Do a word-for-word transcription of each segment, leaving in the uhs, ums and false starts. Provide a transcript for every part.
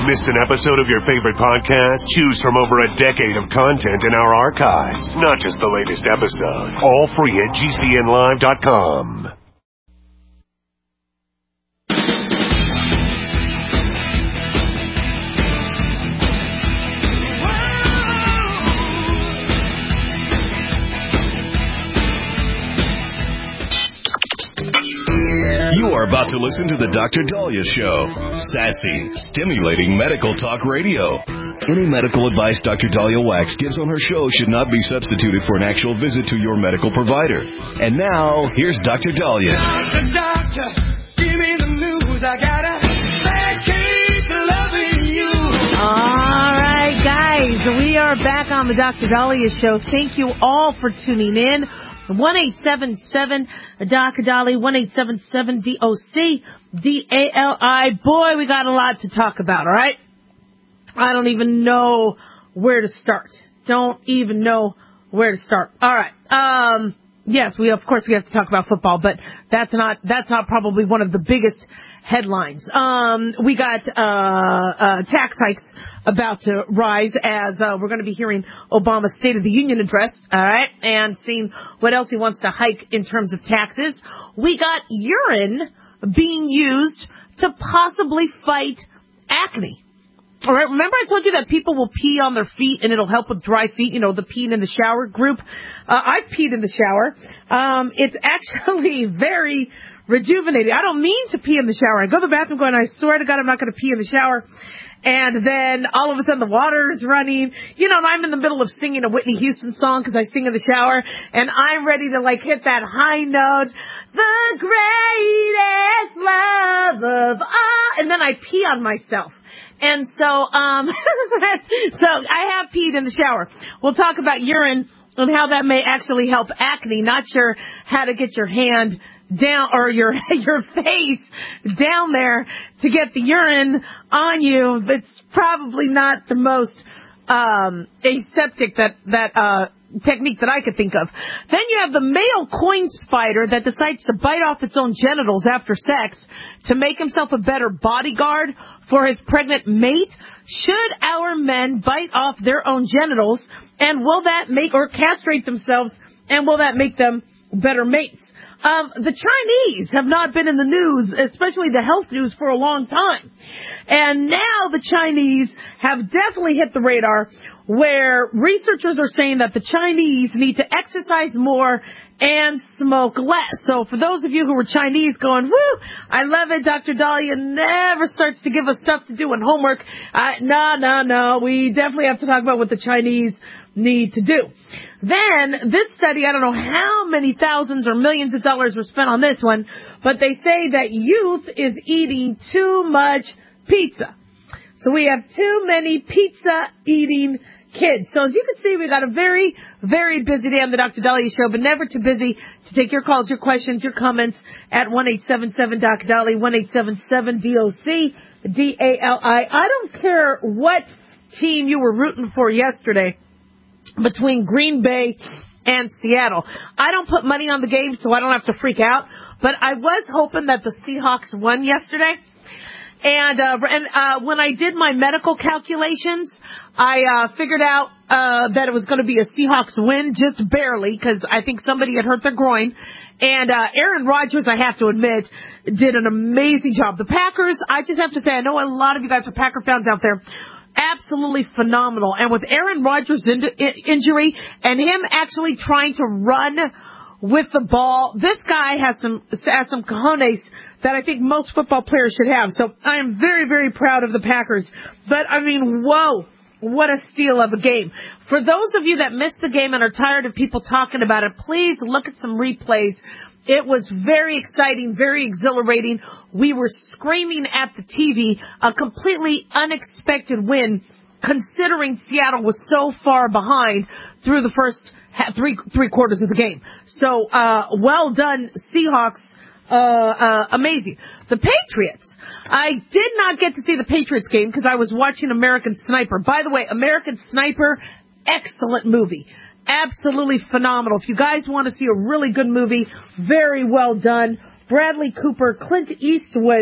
Missed an episode of your favorite podcast? Choose from over a decade of content in our archives, not just the latest episode. All free at G C N live dot com. You are about to listen to The Doctor Dahlia Show. Sassy, stimulating medical talk radio. Any medical advice Doctor Dahlia Wax gives on her show should not be substituted for an actual visit to your medical provider. And now, here's Doctor Dahlia. Doctor, doctor, give me the news. I got a bad case of loving you. All right, guys, we are back on The Doctor Dahlia Show. Thank you all for tuning in. one eight seven seven D O C D A L I, one eight seven seven D O C D A L I. Boy, we got a lot to talk about, all right? I don't even know where to start. Don't even know where to start. All right. Um, yes, we, of course, we have to talk about football, but that's not, that's not probably one of the biggest headlines. Um, we got, uh, uh, tax hikes about to rise as, uh, we're going to be hearing Obama's State of the Union address, alright, and seeing what else he wants to hike in terms of taxes. We got urine being used to possibly fight acne. Alright, remember I told you that people will pee on their feet and it'll help with dry feet, you know, the peeing in the shower group? Uh, I've peed in the shower. Um, it's actually very rejuvenating. I don't mean to pee in the shower. I go to the bathroom going, I swear to God I'm not going to pee in the shower. And then all of a sudden the water is running. You know, and I'm in the middle of singing a Whitney Houston song because I sing in the shower. And I'm ready to like hit that high note. The greatest love of all. And then I pee on myself. And so, um, so I have peed in the shower. We'll talk about urine and how that may actually help acne. Not sure how to get your hand down or your your face down there to get the urine on you. It's probably not the most um aseptic that that uh technique that I could think of. Then you have the male coin spider that decides to bite off its own genitals after sex to make himself a better bodyguard for his pregnant mate. Should our men bite off their own genitals, and will that make, or castrate themselves, and will that make them better mates? Um, the Chinese have not been in the news, especially the health news, for a long time. And now the Chinese have definitely hit the radar, where researchers are saying that the Chinese need to exercise more and smoke less. So for those of you who were Chinese going, woo, I love it, Doctor Dahlia never starts to give us stuff to do and homework. Uh, no, no, no. We definitely have to talk about what the Chinese need to do. Then, this study, I don't know how many thousands or millions of dollars were spent on this one, but they say that youth is eating too much pizza. So we have too many pizza-eating kids. So as you can see, we got a very, very busy day on the Doctor Dahlia Show, but never too busy to take your calls, your questions, your comments at one eight seven seven D O C D A L I, one eight seven seven D O C D A L I. I don't care what team you were rooting for yesterday between Green Bay and Seattle. I don't put money on the game, so I don't have to freak out. But I was hoping that the Seahawks won yesterday. And, uh, and, uh, when I did my medical calculations, I, uh, figured out, uh, that it was going to be a Seahawks win, just barely, because I think somebody had hurt their groin. And, uh, Aaron Rodgers, I have to admit, did an amazing job. The Packers, I just have to say, I know a lot of you guys are Packer fans out there. Absolutely phenomenal. And with Aaron Rodgers' in- injury and him actually trying to run with the ball, this guy has some has some cojones that I think most football players should have. So I am very, very proud of the Packers. But, I mean, whoa, what a steal of a game. For those of you that missed the game and are tired of people talking about it, please look at some replays. It was very exciting, very exhilarating. We were screaming at the T V, a completely unexpected win, considering Seattle was so far behind through the first three three quarters of the game. So, uh, well done, Seahawks. Uh, uh, amazing. The Patriots. I did not get to see the Patriots game because I was watching American Sniper. By the way, American Sniper, excellent movie. Absolutely phenomenal. If you guys want to see a really good movie, very well done. Bradley Cooper, Clint Eastwood,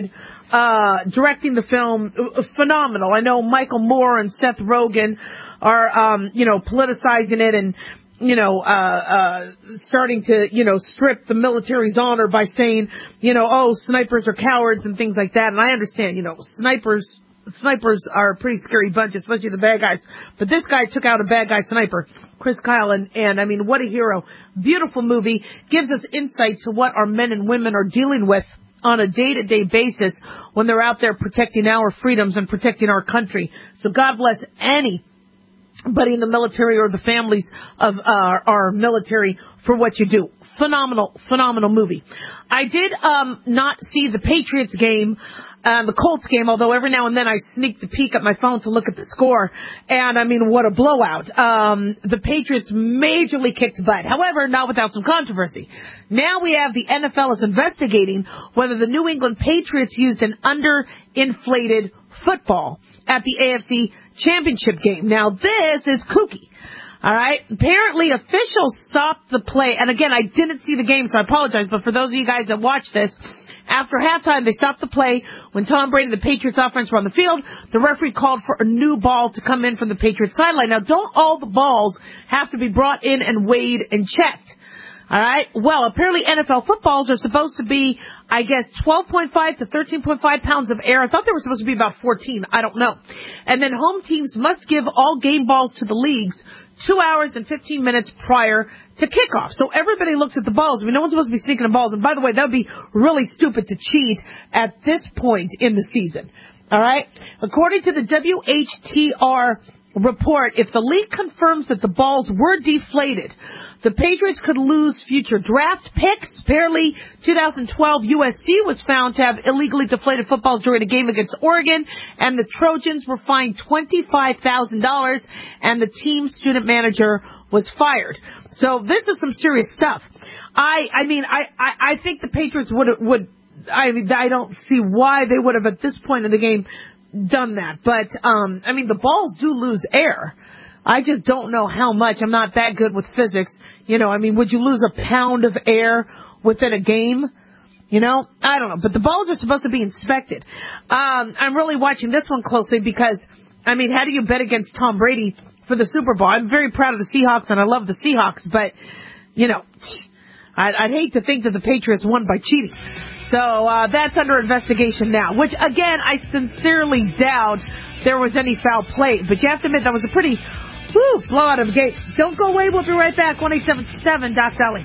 uh, directing the film, phenomenal. I know Michael Moore and Seth Rogen are, um, you know, politicizing it and, you know, uh, uh, starting to, you know, strip the military's honor by saying, you know, oh, snipers are cowards and things like that. And I understand, you know, snipers, snipers are a pretty scary bunch, especially the bad guys. But this guy took out a bad guy sniper, Chris Kyle, and, and I mean, what a hero. Beautiful movie. Gives us insight to what our men and women are dealing with on a day-to-day basis when they're out there protecting our freedoms and protecting our country. So God bless any Buddy in the military or the families of uh, our military for what you do. Phenomenal, phenomenal movie. I did um, not see the Patriots game, uh, the Colts game, although every now and then I sneaked a peek at my phone to look at the score. And, I mean, what a blowout. Um, the Patriots majorly kicked butt. However, not without some controversy. Now we have the N F L is investigating whether the New England Patriots used an underinflated football at the A F C Championship game. Now, this is kooky. All right. Apparently, officials stopped the play. And again, I didn't see the game, so I apologize. But for those of you guys that watched this, after halftime, they stopped the play. When Tom Brady and the Patriots offense were on the field, the referee called for a new ball to come in from the Patriots sideline. Now, don't all the balls have to be brought in and weighed and checked? All right. Well, apparently N F L footballs are supposed to be, I guess, twelve point five to thirteen point five pounds of air. I thought they were supposed to be about fourteen. I don't know. And then home teams must give all game balls to the leagues two hours and fifteen minutes prior to kickoff. So everybody looks at the balls. I mean, no one's supposed to be sneaking the balls. And by the way, that would be really stupid to cheat at this point in the season. All right. According to the W H T R report, if the league confirms that the balls were deflated, the Patriots could lose future draft picks. Apparently, twenty twelve U S C was found to have illegally deflated footballs during a game against Oregon, and the Trojans were fined twenty-five thousand dollars, and the team's student manager was fired. So this is some serious stuff. I, I mean, I, I, I think the Patriots would, would, I mean, I don't see why they would have at this point in the game done that. But, um, I mean, the balls do lose air. I just don't know how much. I'm not that good with physics. You know, I mean, would you lose a pound of air within a game? You know, I don't know. But the balls are supposed to be inspected. Um, I'm really watching this one closely because, I mean, how do you bet against Tom Brady for the Super Bowl? I'm very proud of the Seahawks, and I love the Seahawks. But, you know, I'd, I'd hate to think that the Patriots won by cheating. So uh, that's under investigation now, which, again, I sincerely doubt there was any foul play. But you have to admit that was a pretty whew, blowout of a game. Don't go away. We'll be right back. one eight seven seven Doc Dolly.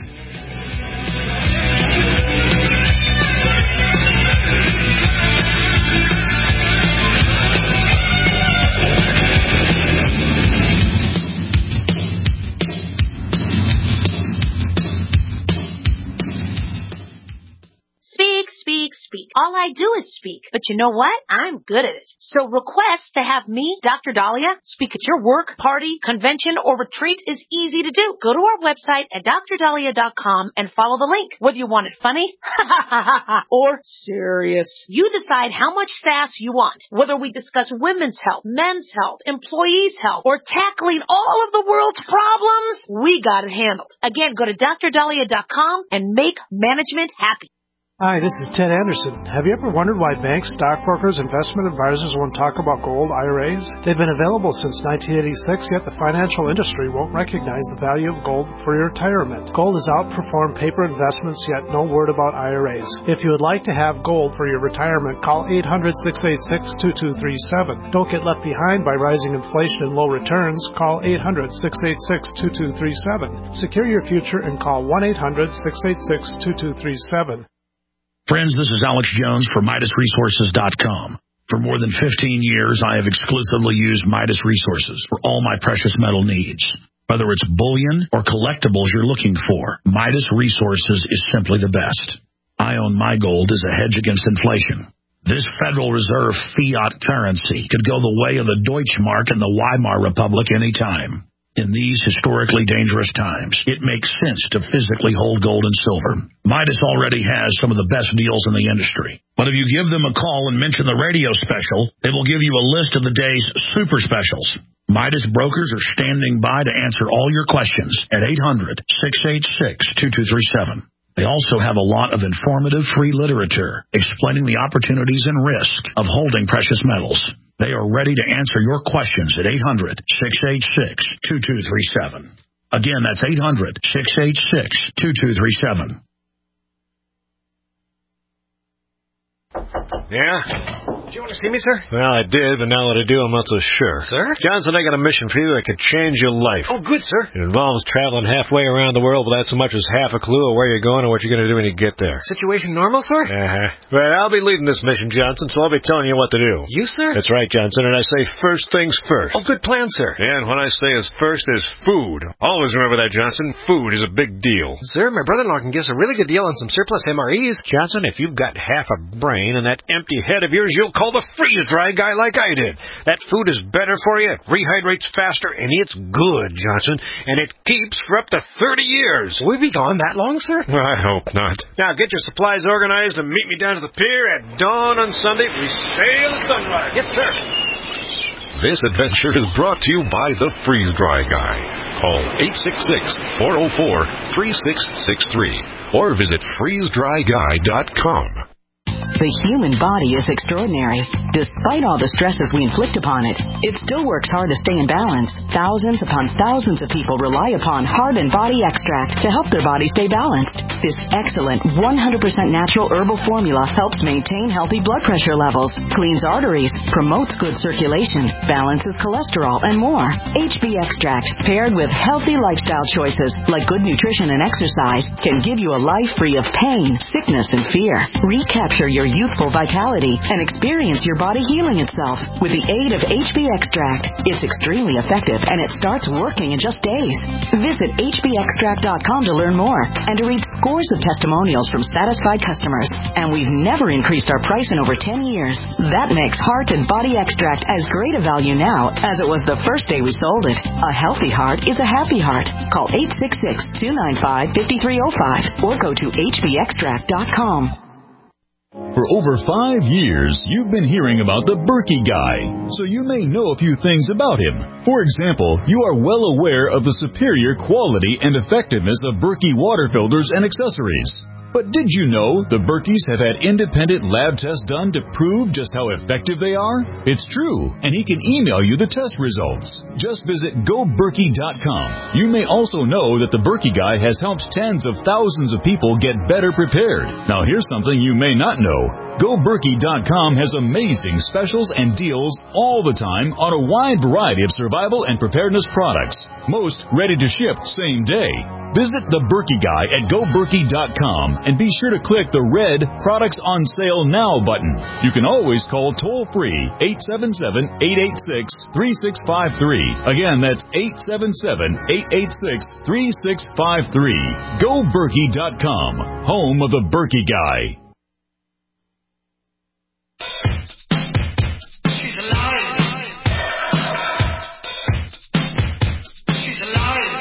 Speak, speak, speak. All I do is speak. But you know what? I'm good at it. So request to have me, Doctor Dahlia, speak at your work, party, convention, or retreat is easy to do. Go to our website at dr dahlia dot com and follow the link. Whether you want it funny or serious, you decide how much sass you want. Whether we discuss women's health, men's health, employees' health, or tackling all of the world's problems, we got it handled. Again, go to dr dahlia dot com and make management happy. Hi, this is Ted Anderson. Have you ever wondered why banks, stockbrokers, investment advisors won't talk about gold I R As? They've been available since nineteen eighty-six, yet the financial industry won't recognize the value of gold for your retirement. Gold has outperformed paper investments, yet no word about I R As. If you would like to have gold for your retirement, call eight hundred, six eight six, two two three seven. Don't get left behind by rising inflation and low returns. Call eight hundred, six eight six, two two three seven. Secure your future and call one eight hundred, six eight six, two two three seven. Friends, this is Alex Jones for Midas Resources dot com. For more than fifteen years, I have exclusively used Midas Resources for all my precious metal needs. Whether it's bullion or collectibles you're looking for, Midas Resources is simply the best. I own my gold as a hedge against inflation. This Federal Reserve fiat currency could go the way of the Deutschmark and the Weimar Republic any time. In these historically dangerous times, it makes sense to physically hold gold and silver. Midas already has some of the best deals in the industry. But if you give them a call and mention the radio special, they will give you a list of the day's super specials. Midas brokers are standing by to answer all your questions at eight hundred, six eight six, two two three seven. They also have a lot of informative free literature explaining the opportunities and risk of holding precious metals. They are ready to answer your questions at eight hundred, six eight six, two two three seven. Again, that's eight hundred, six eight six, two two three seven. Yeah? Did you want to see me, sir? Well, I did, but now that I do, I'm not so sure. Sir? Johnson, I got a mission for you that could change your life. Oh, good, sir. It involves traveling halfway around the world without so much as half a clue of where you're going or what you're going to do when you get there. Situation normal, sir? Uh-huh. Well, I'll be leading this mission, Johnson, so I'll be telling you what to do. You, sir? That's right, Johnson, and I say first things first. Oh, good plan, sir. Yeah, and what I say is first is food. Always remember that, Johnson. Food is a big deal. Sir, my brother-in-law can give us a really good deal on some surplus M R Es. Johnson, if you've got half a brain and that empty head of yours, you'll call the freeze-dry guy like I did. That food is better for you, it rehydrates faster, and it's good, Johnson, and it keeps for up to thirty years. Will we be gone that long, sir? I hope not. Now, get your supplies organized and meet me down to the pier at dawn on Sunday. We sail at sunrise. Yes, sir. This adventure is brought to you by the Freeze-Dry Guy. Call eight six six, four oh four, three six six three or visit freeze dry guy dot com. The human body is extraordinary. Despite all the stresses we inflict upon it, it still works hard to stay in balance. Thousands upon thousands of people rely upon Heart and Body Extract to help their body stay balanced. This excellent one hundred percent natural herbal formula helps maintain healthy blood pressure levels, cleans arteries, promotes good circulation, balances cholesterol, and more. H B Extract, paired with healthy lifestyle choices like good nutrition and exercise, can give you a life free of pain, sickness, and fear. Recapture your youthful vitality and experience your body healing itself with the aid of H B Extract. It's extremely effective and it starts working in just days. Visit H B extract dot com to learn more and to read scores of testimonials from satisfied customers. And we've never increased our price in over ten years. That makes Heart and Body Extract as great a value now as it was the first day we sold it. A healthy heart is a happy heart. Call eight six six, two nine five, five three zero five or go to H B extract dot com. For over five years, you've been hearing about the Berkey Guy, so you may know a few things about him. For example, you are well aware of the superior quality and effectiveness of Berkey water filters and accessories. But did you know the Berkeys have had independent lab tests done to prove just how effective they are? It's true, and he can email you the test results. Just visit go berkey dot com. You may also know that the Berkey Guy has helped tens of thousands of people get better prepared. Now here's something you may not know. go berkey dot com has amazing specials and deals all the time on a wide variety of survival and preparedness products. Most ready to ship same day. Visit the Berkey Guy at go berkey dot com and be sure to click the red Products on Sale Now button. You can always call toll-free eight seven seven, eight eight six, three six five three. Again, that's eight seven seven, eight eight six, three six five three. go berkey dot com, home of the Berkey Guy. She's alive. She's alive.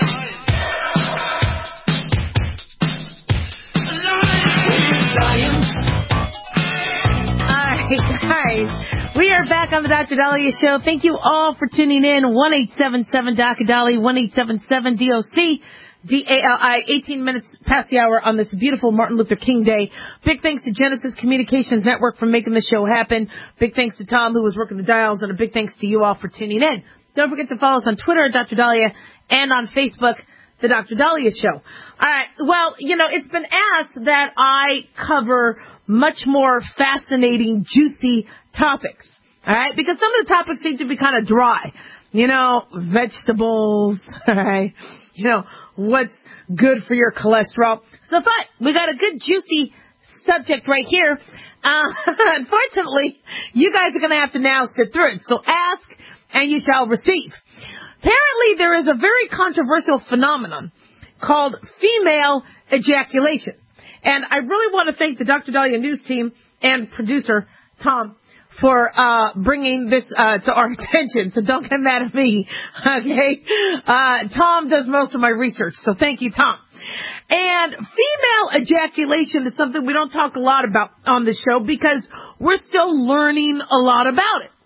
All right, guys, we are back on the Doctor Dahlia Show. Thank you all for tuning in. one eight seven seven D O C Dali, one eight seven seven D O C D A L I, eighteen minutes past the hour on this beautiful Martin Luther King Day. Big thanks to Genesis Communications Network for making the show happen. Big thanks to Tom, who was working the dials, and a big thanks to you all for tuning in. Don't forget to follow us on Twitter at Doctor Dahlia and on Facebook, The Doctor Dahlia Show. All right, well, you know, it's been asked that I cover much more fascinating, juicy topics, all right, because some of the topics seem to be kind of dry. You know, vegetables, all right, you know, what's good for your cholesterol. So I thought we got a good, juicy subject right here. Uh, unfortunately, you guys are going to have to now sit through it. So ask and you shall receive. Apparently, there is a very controversial phenomenon called female ejaculation. And I really want to thank the Doctor Dahlia News team and producer, Tom, for uh bringing this uh to our attention. So don't get mad at me, okay? Uh Tom does most of my research, so thank you, Tom. And female ejaculation is something we don't talk a lot about on the show because we're still learning a lot about it.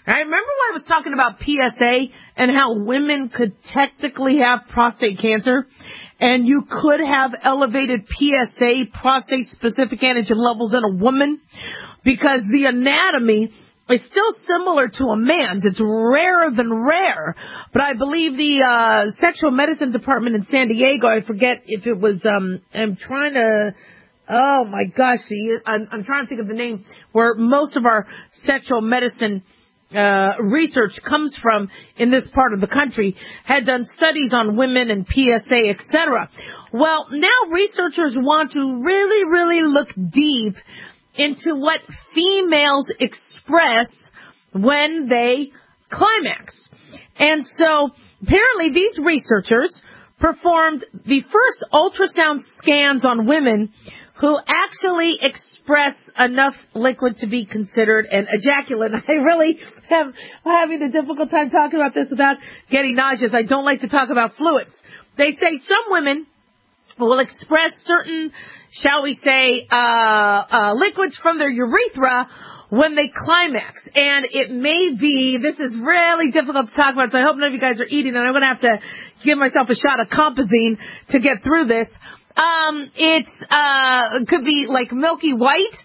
I remember when I was talking about P S A and how women could technically have prostate cancer, and you could have elevated P S A, prostate-specific antigen levels in a woman, because the anatomy is still similar to a man's. It's rarer than rare. But I believe the uh sexual medicine department in San Diego, I forget if it was, um I'm trying to, oh my gosh, I'm, I'm trying to think of the name, where most of our sexual medicine uh research comes from in this part of the country, had done studies on women and P S A, et cetera. Well, now researchers want to really, really look deep into what females express when they climax. And so apparently these researchers performed the first ultrasound scans on women who actually express enough liquid to be considered an ejaculate. I really am having a difficult time talking about this without getting nauseous. I don't like to talk about fluids. They say some women will express certain, shall we say, uh, uh, liquids from their urethra when they climax. And it may be, this is really difficult to talk about, so I hope none of you guys are eating, and I'm going to have to give myself a shot of Compazine to get through this. Um, it's, uh, could be like milky white,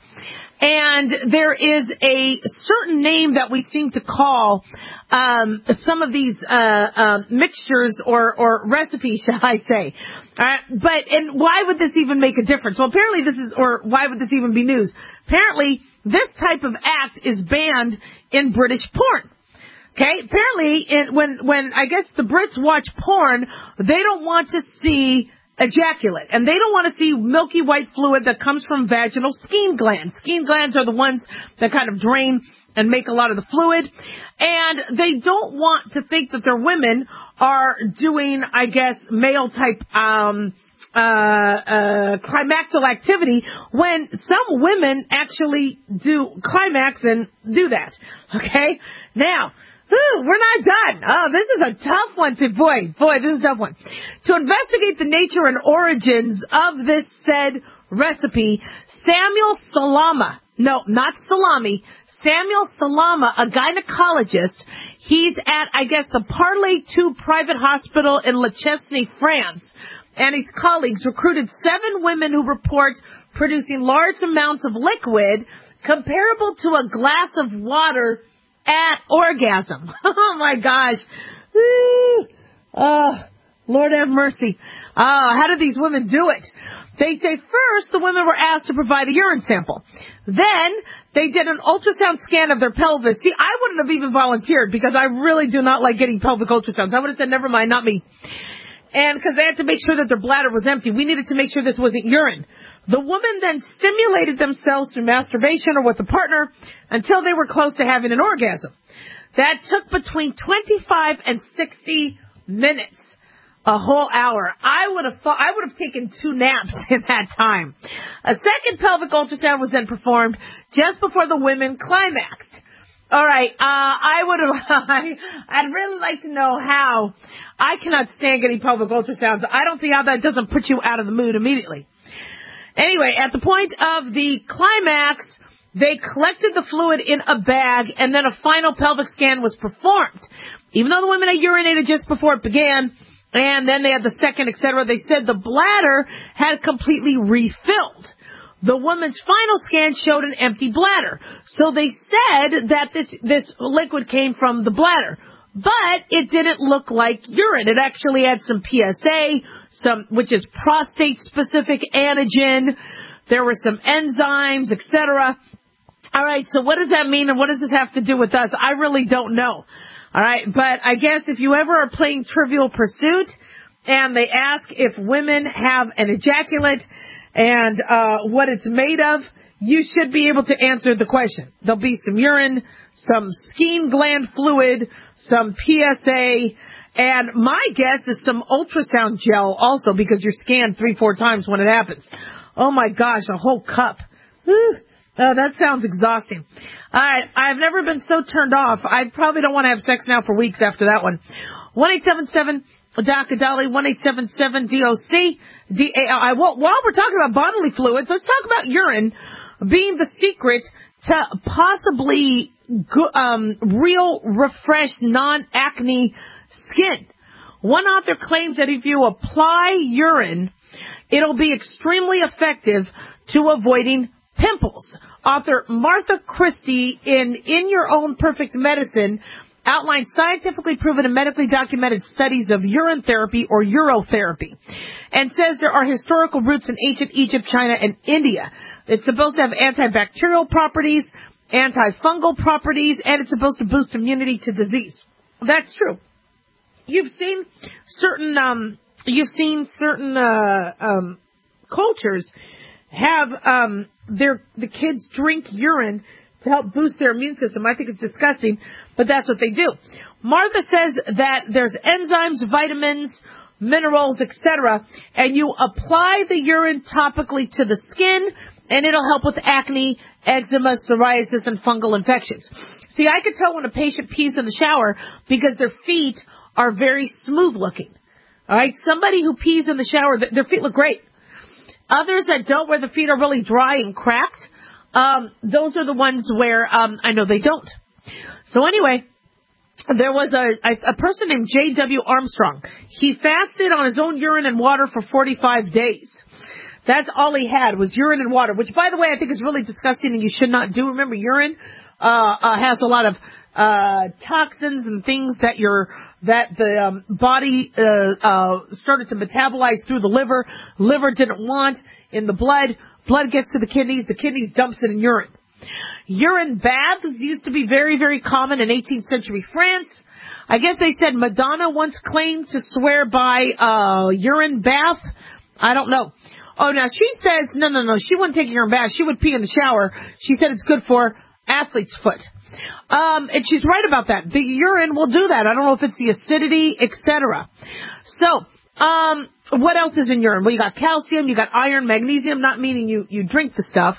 and there is a certain name that we seem to call, um, some of these, uh, uh, mixtures or, or recipes, shall I say. Uh, but, and why would this even make a difference? Well, apparently this is, or why would this even be news? Apparently, this type of act is banned in British porn. Okay? Apparently, it, when, when, I guess the Brits watch porn, they don't want to see ejaculate. And they don't want to see milky white fluid that comes from vaginal skein glands. Skein glands are the ones that kind of drain and make a lot of the fluid. And they don't want to think that their women are doing, I guess, male type, um, uh, uh, climactal activity when some women actually do climax and do that. Okay? Now, Ooh, we're not done. Oh, this is a tough one to, boy, boy, this is a tough one. To investigate the nature and origins of this said recipe, Samuel Salama, no, not salami, Samuel Salama, a gynecologist, he's at, I guess, the Parley two private hospital in Le Chesnay, France, and his colleagues recruited seven women who report producing large amounts of liquid comparable to a glass of water at orgasm. Oh my gosh. Woo. Oh, Lord have mercy. Oh, how did these women do it? They say first the women were asked to provide a urine sample. Then they did an ultrasound scan of their pelvis. See, I wouldn't have even volunteered because I really do not like getting pelvic ultrasounds. I would have said, never mind, not me. And because they had to make sure that their bladder was empty. We needed to make sure this wasn't urine. The woman then stimulated themselves through masturbation or with a partner until they were close to having an orgasm. That took between twenty-five and sixty minutes, a whole hour. I would have thought, I would have taken two naps in that time. A second pelvic ultrasound was then performed just before the women climaxed. All right, uh, I would have, I, I'd really like to know how. I cannot stand getting pelvic ultrasounds. I don't see how that doesn't put you out of the mood immediately. Anyway, at the point of the climax, they collected the fluid in a bag, and then a final pelvic scan was performed. Even though the women had urinated just before it began, and then they had the second, et cetera, they said the bladder had completely refilled. The woman's final scan showed an empty bladder. So they said that this, this liquid came from the bladder. But it didn't look like urine. It actually had some P S A, some, which is prostate-specific antigen. There were some enzymes, et cetera. All right, so what does that mean, and what does this have to do with us? I really don't know. All right, but I guess if you ever are playing Trivial Pursuit and they ask if women have an ejaculate and uh what it's made of, you should be able to answer the question. There'll be some urine, some skein gland fluid, some P S A, and my guess is some ultrasound gel also, because you're scanned three, four times when it happens. Oh my gosh, a whole cup. Whew. Oh, that sounds exhausting. All right, I've never been so turned off. I probably don't want to have sex now for weeks after that one. one eight seven seven D O C Dolly, one eight seven seven D O C D A L I. Well, while we're talking about bodily fluids, let's talk about urine being the secret to possibly go, um, real, refreshed, non-acne skin. One author claims that if you apply urine, it'll be extremely effective to avoiding pimples. Author Martha Christie in In Your Own Perfect Medicine outlines scientifically proven and medically documented studies of urine therapy or urotherapy and says there are historical roots in ancient Egypt, China, and India. It's supposed to have antibacterial properties, antifungal properties, and it's supposed to boost immunity to disease. That's true. You've seen certain, um, you've seen certain, uh, um, cultures have, um, their, the kids drink urine to help boost their immune system. I think it's disgusting, but that's what they do. Martha says that there's enzymes, vitamins, minerals, et cetera, and you apply the urine topically to the skin, and it'll help with acne, eczema, psoriasis, and fungal infections. See, I can tell when a patient pees in the shower because their feet are very smooth looking. All right, somebody who pees in the shower, their feet look great. Others that don't, where the feet are really dry and cracked, um, those are the ones where um, I know they don't. So anyway, there was a, a, a person named J W Armstrong. He fasted on his own urine and water for forty-five days. That's all he had was urine and water, which, by the way, I think is really disgusting and you should not do. Remember, urine uh, uh, has a lot of uh toxins and things that your that the um, body uh, uh started to metabolize through the liver. Liver didn't want in the blood. Blood gets to the kidneys. The kidneys dumps it in urine. Urine baths used to be very, very common in eighteenth century France. I guess they said Madonna once claimed to swear by uh urine bath. I don't know. Oh, now she says, no, no, no, she wouldn't take a urine bath. She would pee in the shower. She said it's good for athlete's foot. Um, and she's right about that. The urine will do that. I don't know if it's the acidity, et cetera. So, um, what else is in urine? Well, you got calcium, you got iron, magnesium, not meaning you, you drink the stuff.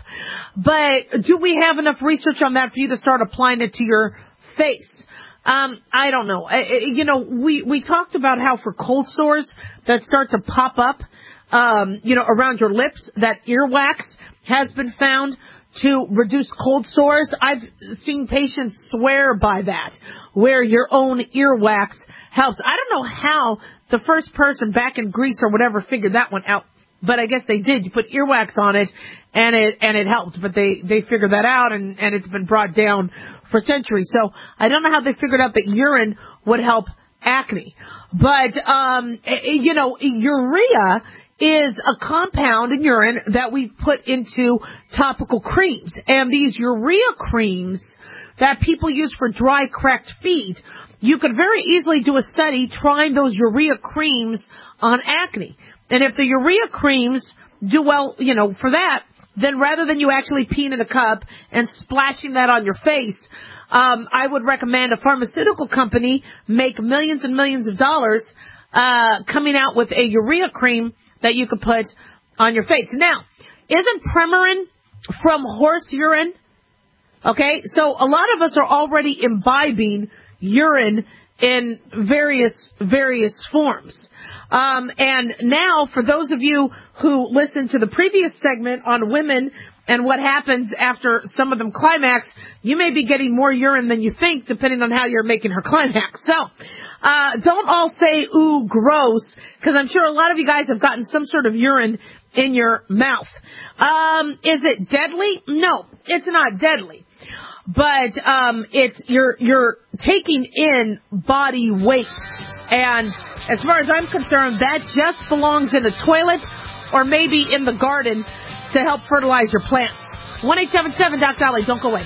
But do we have enough research on that for you to start applying it to your face? Um, I don't know. I, you know, we, we talked about how for cold sores that start to pop up, um, you know, around your lips, that earwax has been found to reduce cold sores. I've seen patients swear by that, where your own earwax helps. I don't know how the first person back in Greece or whatever figured that one out, but I guess they did. You put earwax on it, and it and it helped. But they they figured that out, and and it's been brought down for centuries. So I don't know how they figured out that urine would help acne, but um, you know, urea is a compound in urine that we put into topical creams. And these urea creams that people use for dry, cracked feet, you could very easily do a study trying those urea creams on acne. And if the urea creams do well, you know, for that, then rather than you actually peeing in a cup and splashing that on your face, um, I would recommend a pharmaceutical company make millions and millions of dollars uh, coming out with a urea cream that you could put on your face. Now, isn't Premarin from horse urine? Okay, so a lot of us are already imbibing urine in various, various forms. Um, and now, for those of you who listened to the previous segment on women and what happens after some of them climax, you may be getting more urine than you think, depending on how you're making her climax. So, uh, don't all say, ooh, gross, because I'm sure a lot of you guys have gotten some sort of urine in your mouth. Um, is it deadly? No, it's not deadly. But, um, it's, you're, you're taking in body weight. And as far as I'm concerned, that just belongs in the toilet or maybe in the garden to help fertilize your plants. one eight seven seven Doc Dolly. Don't go away.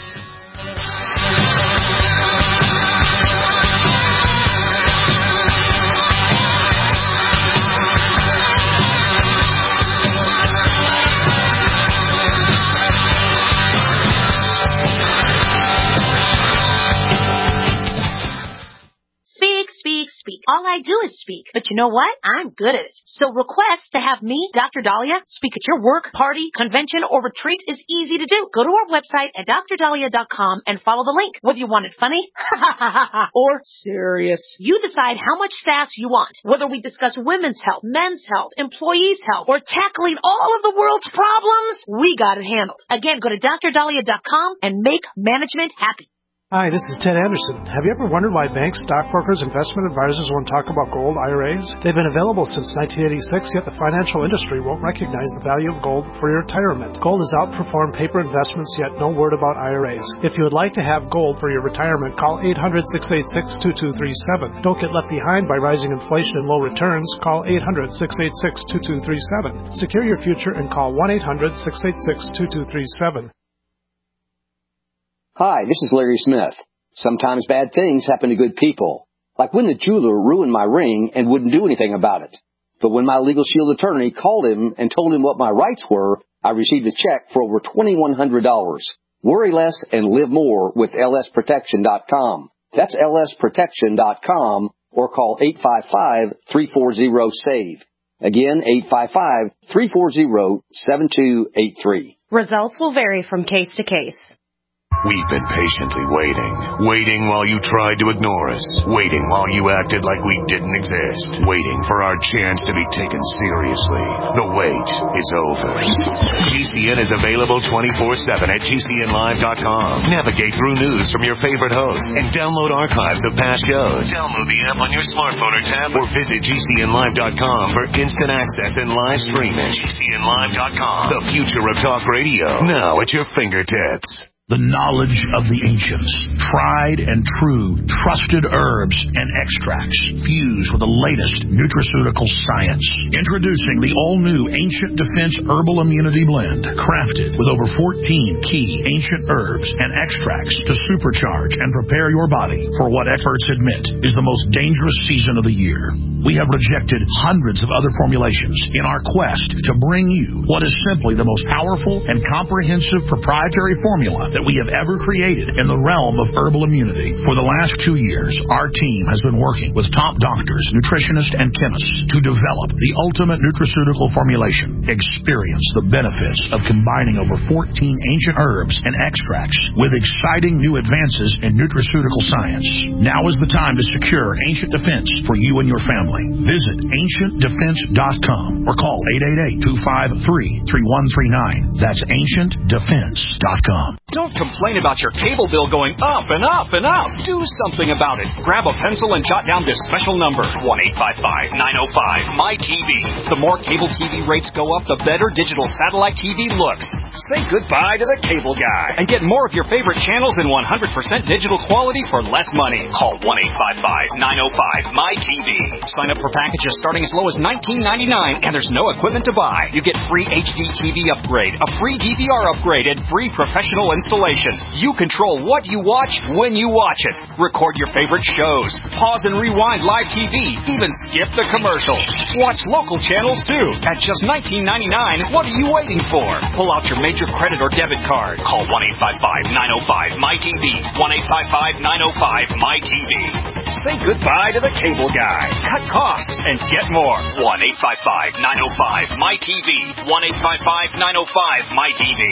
Speak, speak, speak. All I do is speak. But you know what? I'm good at it. So request to have me, Doctor Dahlia, speak at your work, party, convention, or retreat is easy to do. Go to our website at dr dahlia dot com and follow the link. Whether you want it funny or serious, you decide how much sass you want. Whether we discuss women's health, men's health, employees' health, or tackling all of the world's problems, we got it handled. Again, go to dr dahlia dot com and make management happy. Hi, this is Ted Anderson. Have you ever wondered why banks, stockbrokers, investment advisors won't talk about gold I R As? They've been available since nineteen eighty-six, yet the financial industry won't recognize the value of gold for your retirement. Gold has outperformed paper investments, yet no word about I R As. If you would like to have gold for your retirement, call eight hundred, six eight six, two two three seven. Don't get left behind by rising inflation and low returns. Call eight hundred, six eight six, two two three seven. Secure your future and call one eight hundred, six eight six, two two three seven. Hi, this is Larry Smith. Sometimes bad things happen to good people, like when the jeweler ruined my ring and wouldn't do anything about it. But when my Legal Shield attorney called him and told him what my rights were, I received a check for over twenty-one hundred dollars. Worry less and live more with L S protection dot com. That's L S protection dot com or call eight five five, three four zero, SAVE. Again, eight five five, three four zero, seven two eight three. Results will vary from case to case. We've been patiently waiting. Waiting while you tried to ignore us. Waiting while you acted like we didn't exist. Waiting for our chance to be taken seriously. The wait is over. G C N is available twenty-four seven at G C N live dot com. Navigate through news from your favorite hosts and download archives of past shows. Download the app on your smartphone or tablet or visit G C N live dot com for instant access and live streaming. G C N live dot com. The future of talk radio. Now at your fingertips. The knowledge of the ancients, tried and true, trusted herbs and extracts fused with the latest nutraceutical science. Introducing the all-new Ancient Defense Herbal Immunity Blend, crafted with over fourteen key ancient herbs and extracts to supercharge and prepare your body for what experts admit is the most dangerous season of the year. We have rejected hundreds of other formulations in our quest to bring you what is simply the most powerful and comprehensive proprietary formula that we have ever created in the realm of herbal immunity. For the last two years, our team has been working with top doctors, nutritionists, and chemists to develop the ultimate nutraceutical formulation. Experience the benefits of combining over fourteen ancient herbs and extracts with exciting new advances in nutraceutical science. Now is the time to secure Ancient Defense for you and your family. Visit ancient defense dot com or call eight eight eight, two five three, three one three nine. That's ancient defense dot com. Don't complain about your cable bill going up and up and up. Do something about it. Grab a pencil and jot down this special number, one eight five five, nine oh five, M Y T V. The more cable T V rates go up, the better digital satellite T V looks. Say goodbye to the cable guy and get more of your favorite channels in one hundred percent digital quality for less money. Call one eight five five, nine oh five, M Y T V. Sign up for packages starting as low as nineteen ninety-nine, and there's no equipment to buy. You get free H D T V upgrade, a free D V R upgrade, and free professional installation. You control what you watch when you watch it. Record your favorite shows. Pause and rewind live T V. Even skip the commercials. Watch local channels too. At just nineteen ninety-nine, what are you waiting for? Pull out your major credit or debit card. Call one eight five five, nine oh five, M Y T V. one eight five five, nine oh five, M Y T V. Say goodbye to the cable guy. Cut costs and get more. one eight five five, nine oh five, M Y T V. one eight five five, nine oh five, M Y T V.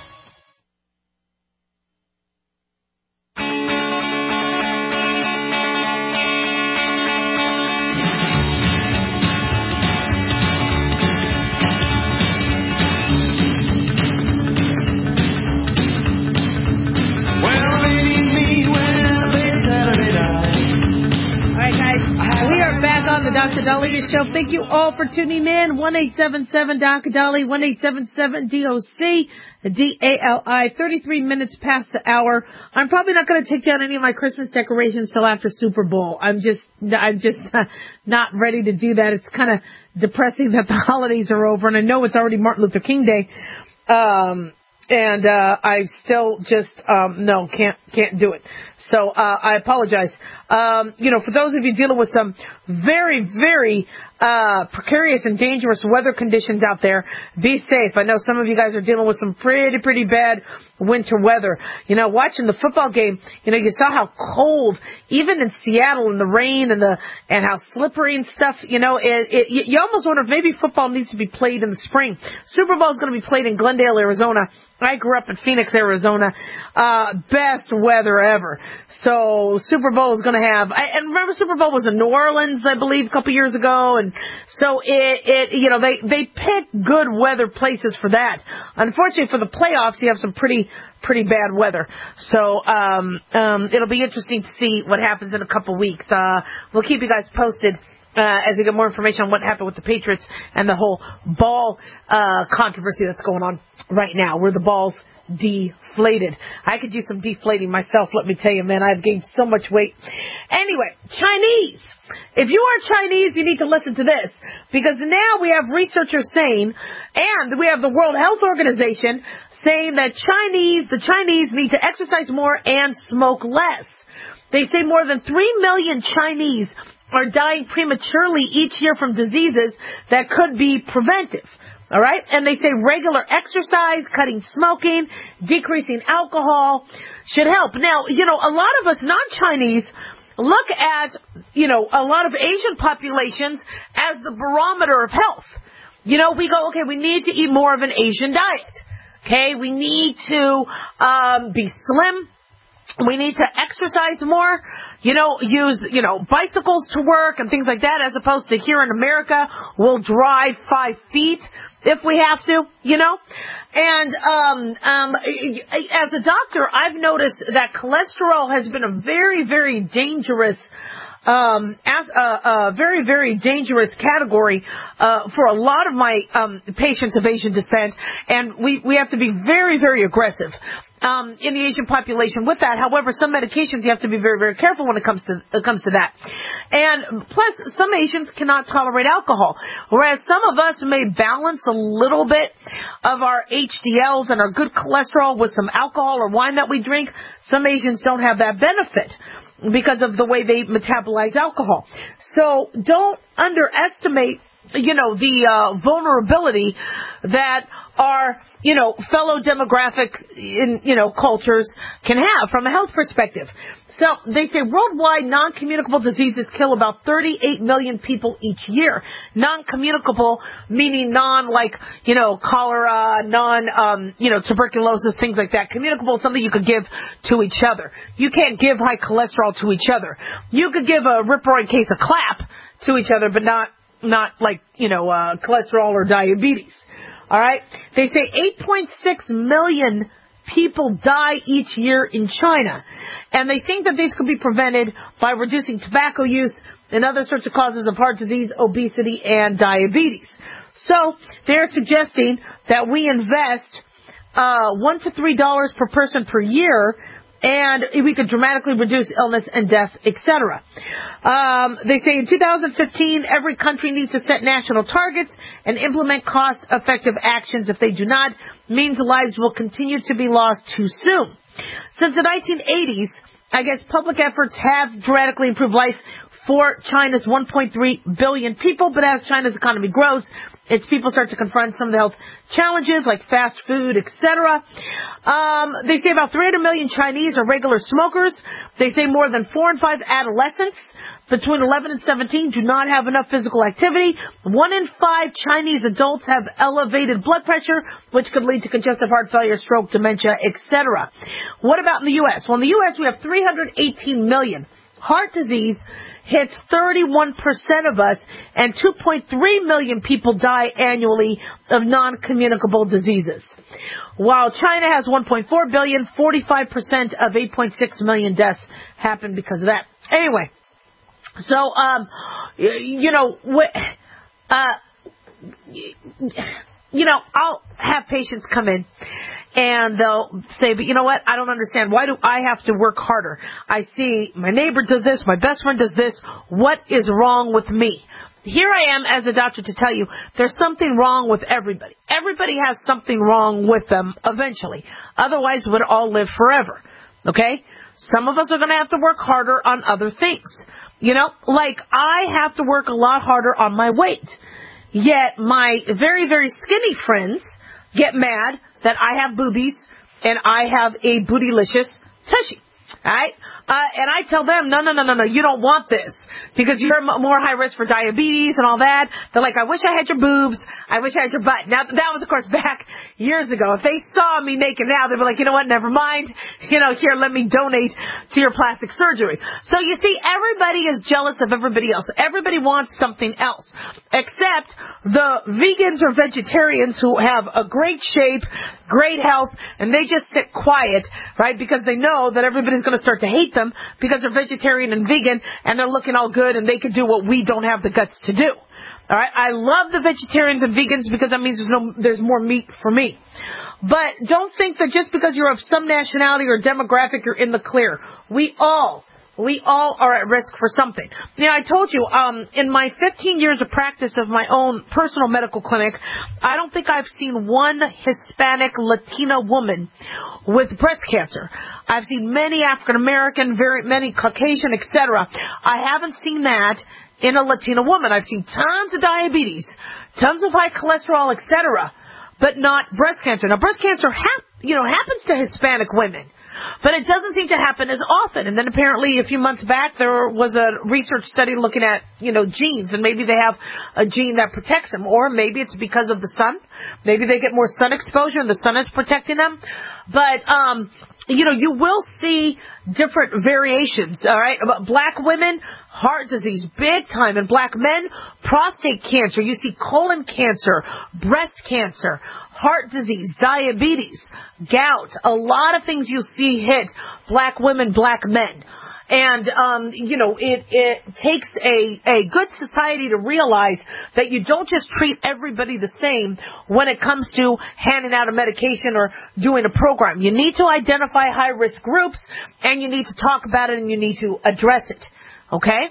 On the Doctor Dahlia Show. Thank you all for tuning in. one eight seven seven, D O C, Dali, one eight seven seven, D O C, D A L I, thirty-three minutes past the hour. I'm probably not going to take down any of my Christmas decorations till after Super Bowl. I'm just, I'm just uh, not ready to do that. It's kind of depressing that the holidays are over, and I know it's already Martin Luther King Day. Um, And, uh, I still just, um, no, can't, can't do it. So, uh, I apologize. Um, you know, for those of you dealing with some very, very, uh, precarious and dangerous weather conditions out there. Be safe. I know some of you guys are dealing with some pretty, pretty bad winter weather. You know, watching the football game, you know, you saw how cold, even in Seattle, in the rain and the and how slippery and stuff. You know, it, it, you almost wonder if maybe football needs to be played in the spring. Super Bowl is going to be played in Glendale, Arizona. I grew up in Phoenix, Arizona. Uh, best weather ever. So Super Bowl is going to have, I, and remember Super Bowl was in New Orleans, I believe, a couple years ago. And so it, it, you know, they, they pick good weather places for that. Unfortunately for the playoffs, you have some pretty, pretty bad weather. So, um, um, it'll be interesting to see what happens in a couple weeks. Uh, we'll keep you guys posted. Uh, as we get more information on what happened with the Patriots and the whole ball uh, controversy that's going on right now, where the ball's deflated. I could use some deflating myself, let me tell you, man. I've gained so much weight. Anyway, Chinese. If you are Chinese, you need to listen to this, because now we have researchers saying, and we have the World Health Organization saying that Chinese, the Chinese need to exercise more and smoke less. They say more than three million Chinese are dying prematurely each year from diseases that could be preventive. All right? And they say regular exercise, cutting smoking, decreasing alcohol should help. Now, you know, a lot of us non-Chinese look at, you know, a lot of Asian populations as the barometer of health. You know, we go, okay, we need to eat more of an Asian diet. Okay? We need to um, be slim. We need to exercise more, you know, use, you know, bicycles to work and things like that, as opposed to here in America, we'll drive five feet if we have to, you know. And um, um, as a doctor, I've noticed that cholesterol has been a very, very dangerous Um, as a, a very, very dangerous category uh, for a lot of my um, patients of Asian descent, and we, we have to be very, very aggressive um, in the Asian population with that. However, some medications you have to be very, very careful when it comes to it comes to that. And plus, some Asians cannot tolerate alcohol, whereas some of us may balance a little bit of our H D Ls and our good cholesterol with some alcohol or wine that we drink. Some Asians don't have that benefit because of the way they metabolize alcohol. So don't underestimate, you know, the uh, vulnerability that our, you know, fellow demographic in, you know, cultures can have from a health perspective. So they say worldwide non-communicable diseases kill about thirty-eight million people each year. Non-communicable meaning non like, you know, cholera, non, um, you know, tuberculosis, things like that. Communicable is something you could give to each other. You can't give high cholesterol to each other. You could give a rip roaring case of clap to each other, but not, not like, you know, uh, cholesterol or diabetes. All right? They say eight point six million people die each year in China. And they think that this could be prevented by reducing tobacco use and other sorts of causes of heart disease, obesity, and diabetes. So they're suggesting that we invest uh, one to three dollars per person per year, and we could dramatically reduce illness and death, et cetera. Um, they say in two thousand fifteen, every country needs to set national targets and implement cost-effective actions. If they do not, means lives will continue to be lost too soon. Since the nineteen eighties, I guess public efforts have dramatically improved life for China's one point three billion people, but as China's economy grows, its people start to confront some of the health challenges like fast food, et cetera. Um, they say about three hundred million Chinese are regular smokers. They say more than four in five adolescents between eleven and seventeen do not have enough physical activity. One in five Chinese adults have elevated blood pressure, which could lead to congestive heart failure, stroke, dementia, et cetera. What about in the U S? Well, in the U S we have three hundred eighteen million. Heart disease hits thirty-one percent of us, and two point three million people die annually of non-communicable diseases. While China has one point four billion, forty-five percent of eight point six million deaths happen because of that. Anyway, so, um, you know, uh, you know, I'll have patients come in and they'll say, but you know what? I don't understand. Why do I have to work harder? I see my neighbor does this. My best friend does this. What is wrong with me? Here I am as a doctor to tell you there's something wrong with everybody. Everybody has something wrong with them eventually. Otherwise, we'd all live forever. Okay? Some of us are going to have to work harder on other things. You know, like I have to work a lot harder on my weight. Yet my very, very skinny friends get mad that I have boobies and I have a bootylicious tushy. All right? Uh, and I tell them, no, no, no, no, no, you don't want this because you're m- more high risk for diabetes and all that. They're like, I wish I had your boobs. I wish I had your butt. Now, that was, of course, back years ago. If they saw me naked now, they'd be like, you know what, never mind. You know, here, let me donate to your plastic surgery. So, you see, everybody is jealous of everybody else. Everybody wants something else, except the vegans or vegetarians who have a great shape, great health, and they just sit quiet, right, because they know that everybody's going to start to hate them because they're vegetarian and vegan and they're looking all good and they can do what we don't have the guts to do. All right, I love the vegetarians and vegans because that means there's no, there's more meat for me. But don't think that just because you're of some nationality or demographic, you're in the clear. We all, we all are at risk for something. You know, I told you, um, in my fifteen years of practice of my own personal medical clinic, I don't think I've seen one Hispanic Latina woman with breast cancer. I've seen many African American, very many Caucasian, et cetera. I haven't seen that in a Latina woman. I've seen tons of diabetes, tons of high cholesterol, et cetera, but not breast cancer. Now, breast cancer, hap- you know, happens to Hispanic women, but it doesn't seem to happen as often. And then apparently a few months back, there was a research study looking at, you know, genes, and maybe they have a gene that protects them, or maybe it's because of the sun. Maybe they get more sun exposure and the sun is protecting them. But, um, you know, you will see different variations, all right? Black women, heart disease, big time. And black men, prostate cancer. You see colon cancer, breast cancer, heart disease, diabetes, gout. A lot of things you see hit black women, black men. And, um, you know, it, it takes a, a good society to realize that you don't just treat everybody the same when it comes to handing out a medication or doing a program. You need to identify high-risk groups, and you need to talk about it, and you need to address it. Okay?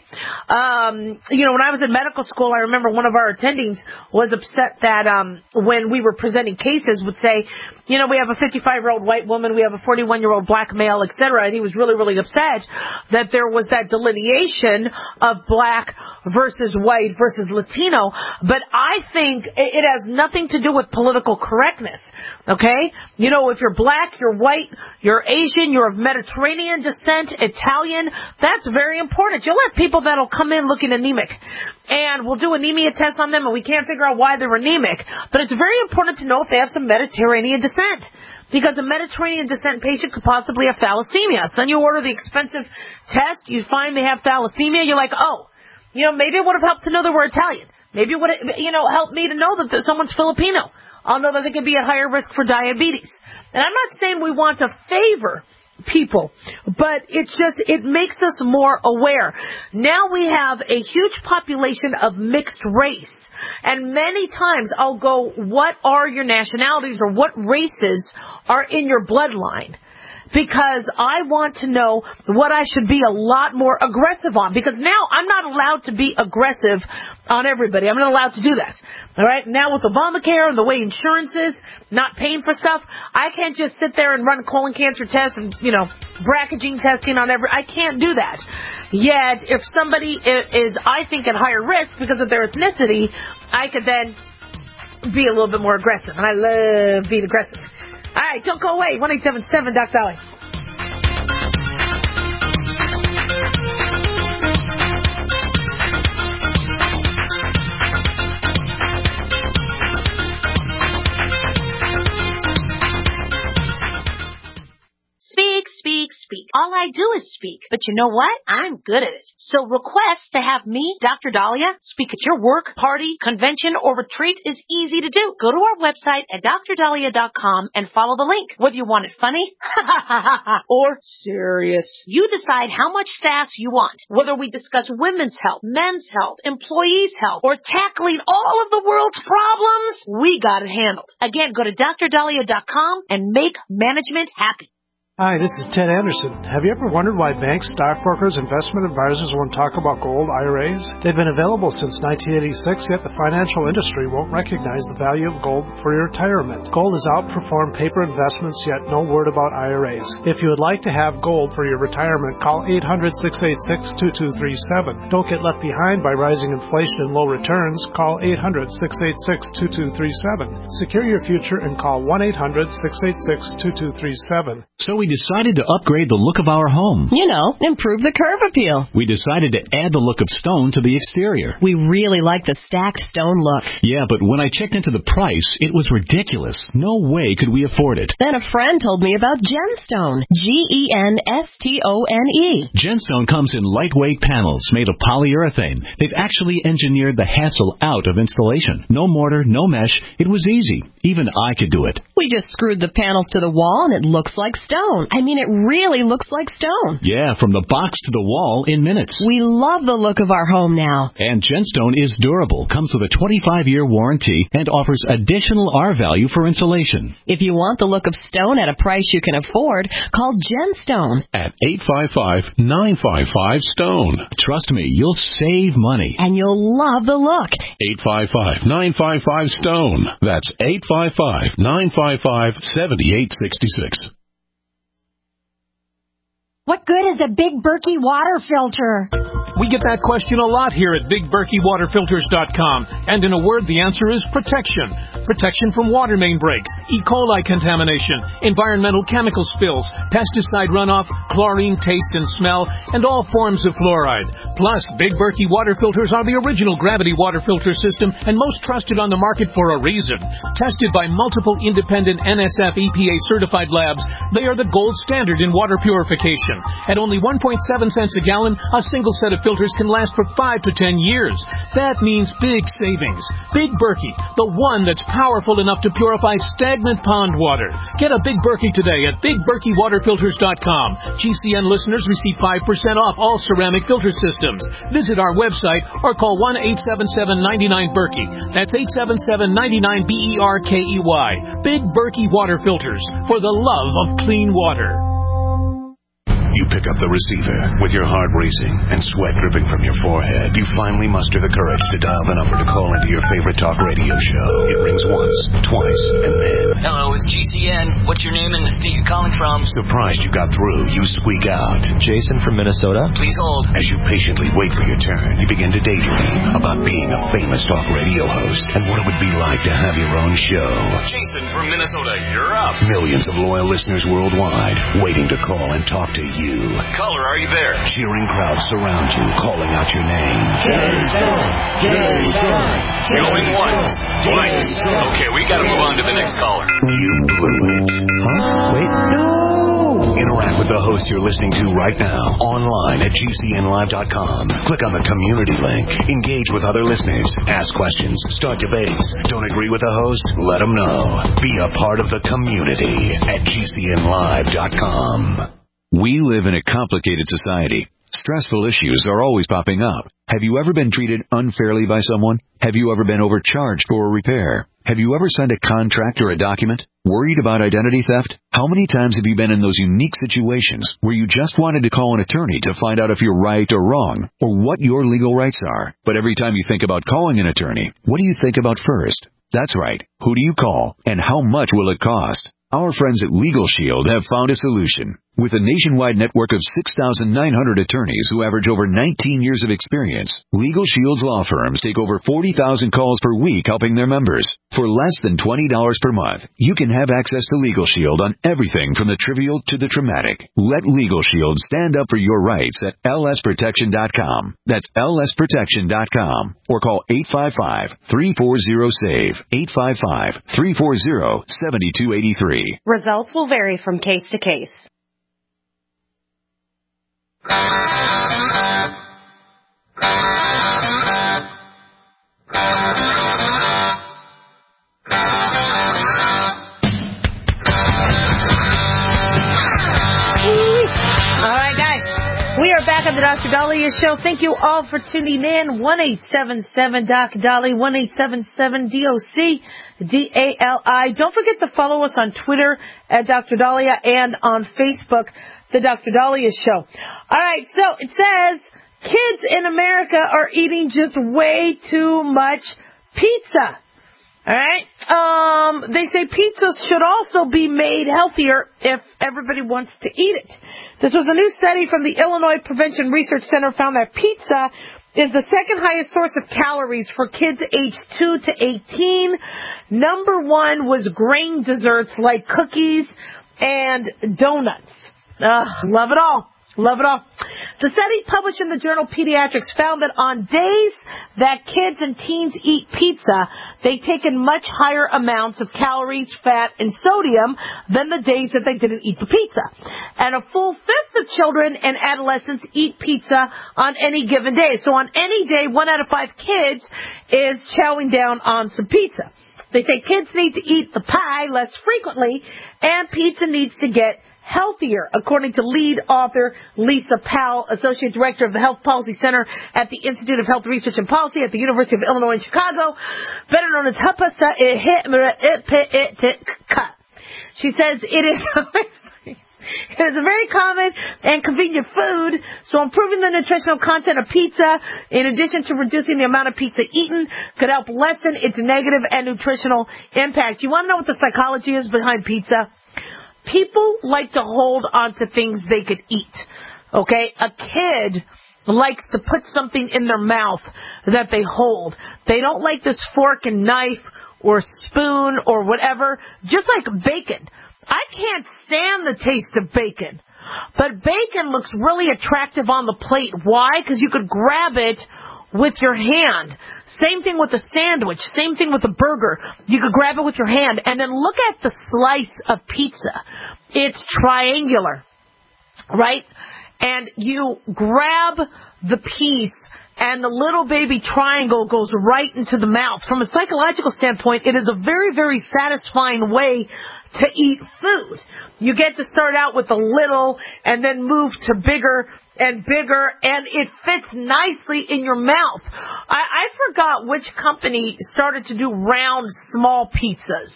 Um, you know, when I was in medical school, I remember one of our attendings was upset that um, when we were presenting cases would say, you know, we have a fifty-five-year-old white woman, we have a forty-one-year-old black male, et cetera. And he was really, really upset that there was that delineation of black versus white versus Latino. But I think it has nothing to do with political correctness. Okay? You know, if you're black, you're white, you're Asian, you're of Mediterranean descent, Italian, that's very important. You'll have people that'll come in looking anemic, and we'll do anemia tests on them, and we can't figure out why they're anemic. But it's very important to know if they have some Mediterranean descent. Because a Mediterranean descent patient could possibly have thalassemia. So then you order the expensive test, you find they have thalassemia, you're like, oh, you know, maybe it would have helped to know they were Italian. Maybe it would have, you know, helped me to know that someone's Filipino. I'll know that they could be at higher risk for diabetes. And I'm not saying we want to favor people, but it's just, it makes us more aware. Now we have a huge population of mixed race, and many times I'll go, what are your nationalities or what races are in your bloodline? Because I want to know what I should be a lot more aggressive on. Because now I'm not allowed to be aggressive on everybody. I'm not allowed to do that. All right? Now with Obamacare and the way insurance is, not paying for stuff, I can't just sit there and run colon cancer tests and, you know, B R C A gene testing on every... I can't do that. Yet, if somebody is, I think, at higher risk because of their ethnicity, I could then be a little bit more aggressive. And I love being aggressive. All right, don't go away. one eight seven seven, Doctor Dolly. Speak, speak, speak. All I do is speak. But you know what? I'm good at it. So request to have me, Doctor Dahlia, speak at your work, party, convention, or retreat is easy to do. Go to our website at dr dahlia dot com and follow the link. Whether you want it funny or serious, you decide how much sass you want. Whether we discuss women's health, men's health, employees' health, or tackling all of the world's problems, we got it handled. Again, go to dr dahlia dot com and make management happy. Hi, this is Ted Anderson. Have you ever wondered why banks, stockbrokers, investment advisors won't talk about gold I R As? They've been available since nineteen eighty-six, yet the financial industry won't recognize the value of gold for your retirement. Gold has outperformed paper investments, yet no word about I R As. If you would like to have gold for your retirement, call eight hundred, six eight six, two two three seven. Don't get left behind by rising inflation and low returns. Call eight hundred, six eight six, two two three seven. Secure your future and call one eight hundred, six eight six, two two three seven. So we decided to upgrade the look of our home. You know, improve the curve appeal. We decided to add the look of stone to the exterior. We really like the stacked stone look. Yeah, but when I checked into the price, it was ridiculous. No way could we afford it. Then a friend told me about Genstone. G E N S T O N E. Genstone comes in lightweight panels made of polyurethane. They've actually engineered the hassle out of installation. No mortar, no mesh. It was easy. Even I could do it. We just screwed the panels to the wall and it looks like stone. I mean, it really looks like stone. Yeah, from the box to the wall in minutes. We love the look of our home now. And Genstone is durable, comes with a twenty-five year warranty, and offers additional R value for insulation. If you want the look of stone at a price you can afford, call Genstone at eight five five, nine five five, STONE. Trust me, you'll save money. And you'll love the look. eight five five, nine five five, STONE. That's eight five five, nine five five, seven eight six six. What good is a Big Berkey water filter? We get that question a lot here at Big Berkey Water Filters dot com. And in a word, the answer is protection. Protection from water main breaks, E. coli contamination, environmental chemical spills, pesticide runoff, chlorine taste and smell, and all forms of fluoride. Plus, Big Berkey water filters are the original gravity water filter system and most trusted on the market for a reason. Tested by multiple independent N S F E P A certified labs, they are the gold standard in water purification. At only one point seven cents a gallon, a single set of filters can last for five to ten years. That means big savings. Big Berkey, the one that's powerful enough to purify stagnant pond water. Get a Big Berkey today at Big Berkey Water Filters dot com. G C N listeners receive five percent off all ceramic filter systems. Visit our website or call one eight seven seven, nine nine, Berkey. That's eight seven seven, nine nine, B E R K E Y. Big Berkey Water Filters, for the love of clean water. You pick up the receiver with your heart racing and sweat dripping from your forehead. You finally muster the courage to dial the number to call into your favorite talk radio show. It rings once, twice, and then... Hello, it's G C N. What's your name and the state you're calling from? Surprised you got through, you squeak out. Jason from Minnesota. Please hold. As you patiently wait for your turn, you begin to daydream about being a famous talk radio host and what it would be like to have your own show. Jason from Minnesota, you're up. Millions of loyal listeners worldwide waiting to call and talk to you. You. Caller, are you there? Cheering crowds surround you, calling out your name. Jason! Jason! Going once, twice. Okay, we gotta move on to the next caller. You blew it. Huh? Wait. No! Interact with the host you're listening to right now, online at G C N live dot com. Click on the community link. Engage with other listeners. Ask questions. Start debates. Don't agree with the host? Let them know. Be a part of the community at G C N live dot com. We live in a complicated society. Stressful issues are always popping up. Have you ever been treated unfairly by someone? Have you ever been overcharged for a repair? Have you ever signed a contract or a document? Worried about identity theft? How many times have you been in those unique situations where you just wanted to call an attorney to find out if you're right or wrong, or what your legal rights are? But every time you think about calling an attorney, what do you think about first? That's right. Who do you call, and how much will it cost? Our friends at Legal Shield have found a solution. With a nationwide network of six thousand nine hundred attorneys who average over nineteen years of experience, Legal Shield's law firms take over forty thousand calls per week helping their members. For less than twenty dollars per month, you can have access to Legal Shield on everything from the trivial to the traumatic. Let Legal Shield stand up for your rights at L S protection dot com. That's L S protection dot com. Or call eight five five, three four zero, SAVE, eight five five, three four zero, seven two eight three. Results will vary from case to case. All right, guys. We are back on the Doctor Doctor Dahlia Show. Thank you all for tuning in. one eight seven seven Doc Dolly, one eight seven seven D O C D A L I. Don't forget to follow us on Twitter at Doctor Dahlia and on Facebook, The Doctor Dahlia Show. All right, so it says kids in America are eating just way too much pizza. All right. Um, they say pizza should also be made healthier if everybody wants to eat it. This was a new study from the Illinois Prevention Research Center found that pizza is the second highest source of calories for kids aged two to eighteen. Number one was grain desserts like cookies and donuts. Ugh, love it all. Love it all. The study published in the journal Pediatrics found that on days that kids and teens eat pizza, they take in much higher amounts of calories, fat, and sodium than the days that they didn't eat the pizza. And a full fifth of children and adolescents eat pizza on any given day. So on any day, one out of five kids is chowing down on some pizza. They say kids need to eat the pie less frequently, and pizza needs to get healthier, according to lead author Lisa Powell, Associate Director of the Health Policy Center at the Institute of Health Research and Policy at the University of Illinois in Chicago, better known as H P A. She says it is it is a very common and convenient food, so improving the nutritional content of pizza, in addition to reducing the amount of pizza eaten, could help lessen its negative and nutritional impact. You want to know what the psychology is behind pizza? People like to hold on to things they could eat, okay? A kid likes to put something in their mouth that they hold. They don't like this fork and knife or spoon or whatever, just like bacon. I can't stand the taste of bacon, but bacon looks really attractive on the plate. Why? Because you could grab it with your hand. Same thing with a sandwich. Same thing with a burger. You could grab it with your hand. And then look at the slice of pizza. It's triangular, right? And you grab the piece and the little baby triangle goes right into the mouth. From a psychological standpoint, it is a very, very satisfying way to eat food. You get to start out with a little and then move to bigger and bigger, and it fits nicely in your mouth. I, I forgot which company started to do round, small pizzas.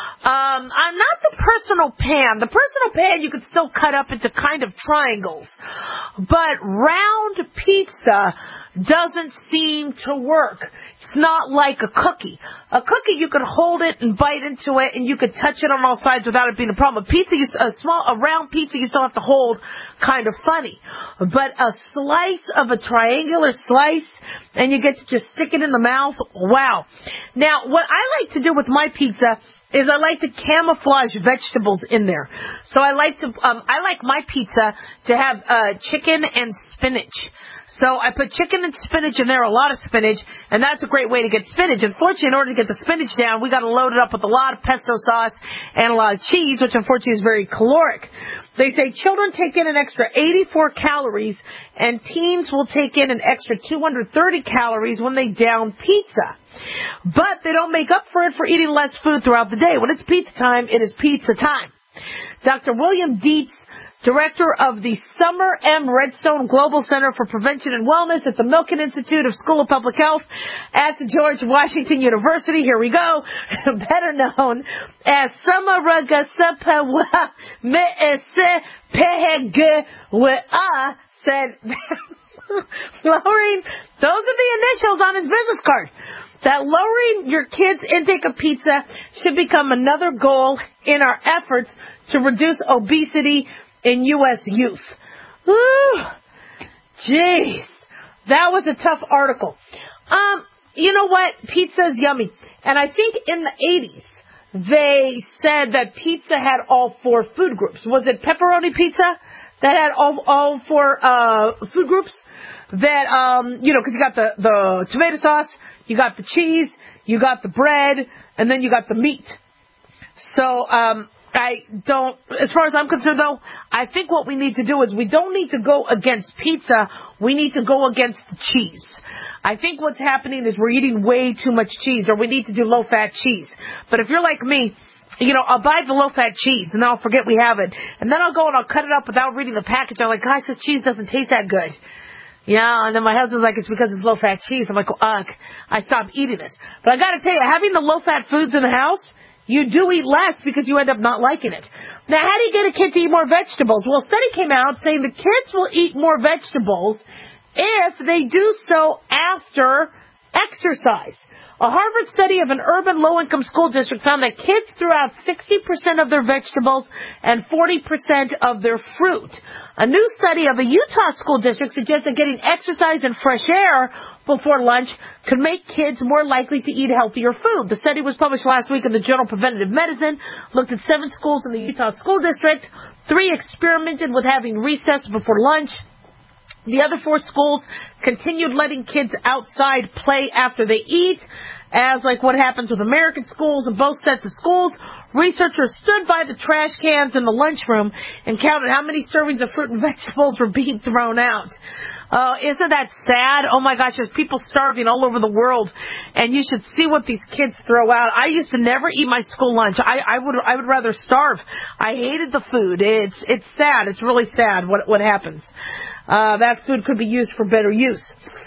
Um, I'm not the personal pan. The personal pan you could still cut up into kind of triangles, but round pizza doesn't seem to work. It's not like a cookie. A cookie, you could hold it and bite into it, and you could touch it on all sides without it being a problem. A pizza, you, a small, a round pizza, you still have to hold, kind of funny. But a slice of a triangular slice, and you get to just stick it in the mouth. Wow. Now, what I like to do with my pizza is I like to camouflage vegetables in there. So I like to, um, I like my pizza to have uh, chicken and spinach. So I put chicken and spinach in there, a lot of spinach, and that's a great way to get spinach. Unfortunately, in order to get the spinach down, we got to load it up with a lot of pesto sauce and a lot of cheese, which unfortunately is very caloric. They say children take in an extra eighty-four calories, and teens will take in an extra two hundred thirty calories when they down pizza. But they don't make up for it for eating less food throughout the day. When it's pizza time, it is pizza time. Doctor William Dietz, Director of the Summer M. Redstone Global Center for Prevention and Wellness at the Milken Institute of School of Public Health at the George Washington University. Here we go. Better known as Samaragasapawa Me'esepehegwa said lowering, those are the initials on his business card, that lowering your kids' intake of pizza should become another goal in our efforts to reduce obesity in U S youth. Ooh, jeez, that was a tough article. Um, you know what? Pizza is yummy. And I think in the eighties, they said that pizza had all four food groups. Was it pepperoni pizza that had all, all four uh, food groups? That, um, you know, because you got the, the tomato sauce, you got the cheese, you got the bread, and then you got the meat. So, um, I don't, as far as I'm concerned though, I think what we need to do is we don't need to go against pizza, we need to go against the cheese. I think what's happening is we're eating way too much cheese, or we need to do low-fat cheese. But if you're like me, you know, I'll buy the low-fat cheese, and then I'll forget we have it. And then I'll go and I'll cut it up without reading the package. I'm like, guys, this cheese doesn't taste that good. Yeah, and then my husband's like, it's because it's low-fat cheese. I'm like, ugh, I stopped eating it. But I got to tell you, having the low-fat foods in the house, you do eat less because you end up not liking it. Now, how do you get a kid to eat more vegetables? Well, a study came out saying the kids will eat more vegetables if they do so after exercise. A Harvard study of an urban low-income school district found that kids threw out sixty percent of their vegetables and forty percent of their fruit. A new study of a Utah school district suggests that getting exercise and fresh air before lunch could make kids more likely to eat healthier food. The study was published last week in the journal Preventative Medicine, looked at seven schools in the Utah school district. Three experimented with having recess before lunch. The other four schools continued letting kids outside play after they eat, as like what happens with American schools and both sets of schools. Researchers stood by the trash cans in the lunchroom and counted how many servings of fruit and vegetables were being thrown out. Uh, isn't that sad? Oh my gosh, there's people starving all over the world, and you should see what these kids throw out. I used to never eat my school lunch. I, I would I would rather starve. I hated the food. It's it's sad. It's really sad what what happens. Uh, that food could be used for better use.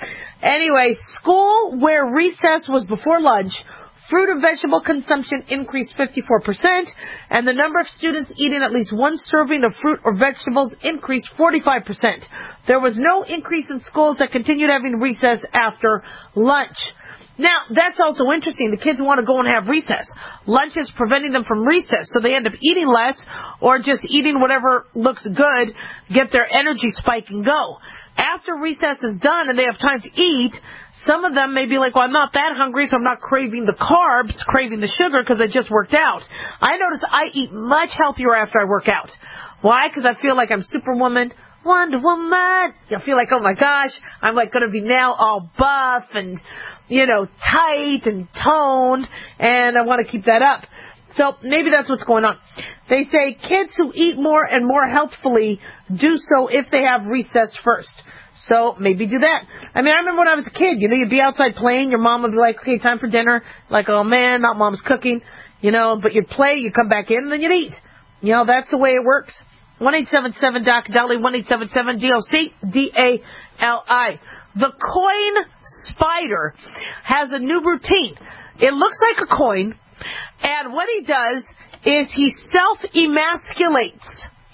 Anyway, school where recess was before lunch, fruit and vegetable consumption increased fifty-four percent, and the number of students eating at least one serving of fruit or vegetables increased forty-five percent. There was no increase in schools that continued having recess after lunch. Now, that's also interesting. The kids want to go and have recess. Lunch is preventing them from recess, so they end up eating less or just eating whatever looks good, get their energy spike and go. After recess is done and they have time to eat, some of them may be like, well, I'm not that hungry, so I'm not craving the carbs, craving the sugar because I just worked out. I notice I eat much healthier after I work out. Why? Because I feel like I'm Superwoman, Wonder Woman. I feel like, oh my gosh, I'm like going to be now all buff and, you know, tight and toned, and I want to keep that up. So maybe that's what's going on. They say kids who eat more and more healthfully do so if they have recess first. So maybe do that. I mean, I remember when I was a kid, you know, you'd be outside playing, your mom would be like, okay, time for dinner. Like, oh man, not mom's cooking, you know, but you'd play, you'd come back in, and then you'd eat. You know, that's the way it works. one eight seven seven D O C D A L I, one eight seven seven D O C D A L I. The coin spider has a new routine. It looks like a coin, and what he does is he self-emasculates.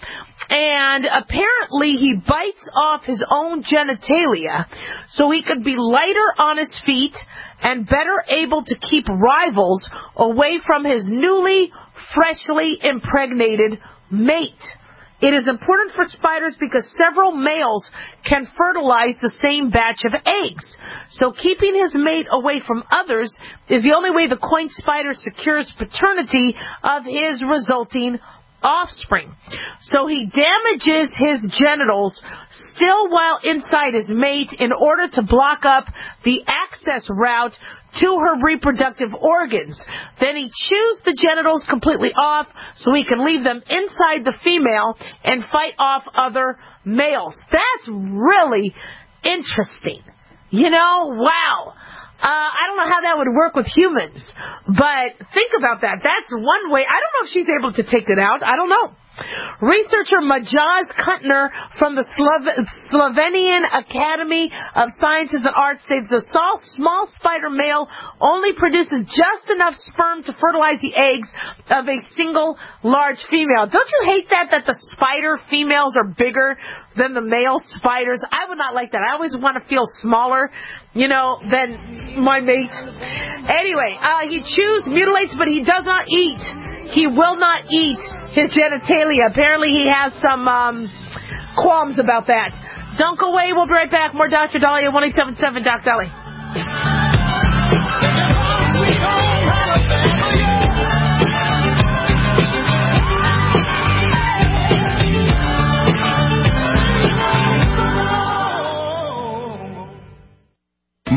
And apparently he bites off his own genitalia so he could be lighter on his feet and better able to keep rivals away from his newly, freshly impregnated mate. It is important for spiders because several males can fertilize the same batch of eggs. So keeping his mate away from others is the only way the coin spider secures paternity of his resulting offspring. So he damages his genitals still while inside his mate in order to block up the access route to her reproductive organs. Then he chews the genitals completely off so he can leave them inside the female and fight off other males. That's really interesting. You know, wow. Uh, I don't know how that would work with humans, but think about that. That's one way. I don't know if she's able to take it out. I don't know. Researcher Majaz Kuntner from the Slove- Slovenian Academy of Sciences and Arts says the small, small spider male only produces just enough sperm to fertilize the eggs of a single large female. Don't you hate that, that the spider females are bigger than the male spiders? I would not like that. I always want to feel smaller, you know, than my mate. Anyway, uh, he chews, mutilates, but he does not eat. He will not eat his genitalia. Apparently he has some um, qualms about that. Don't go away. We'll be right back. More Doctor Dahlia, one eight seven seven Doc Dolly.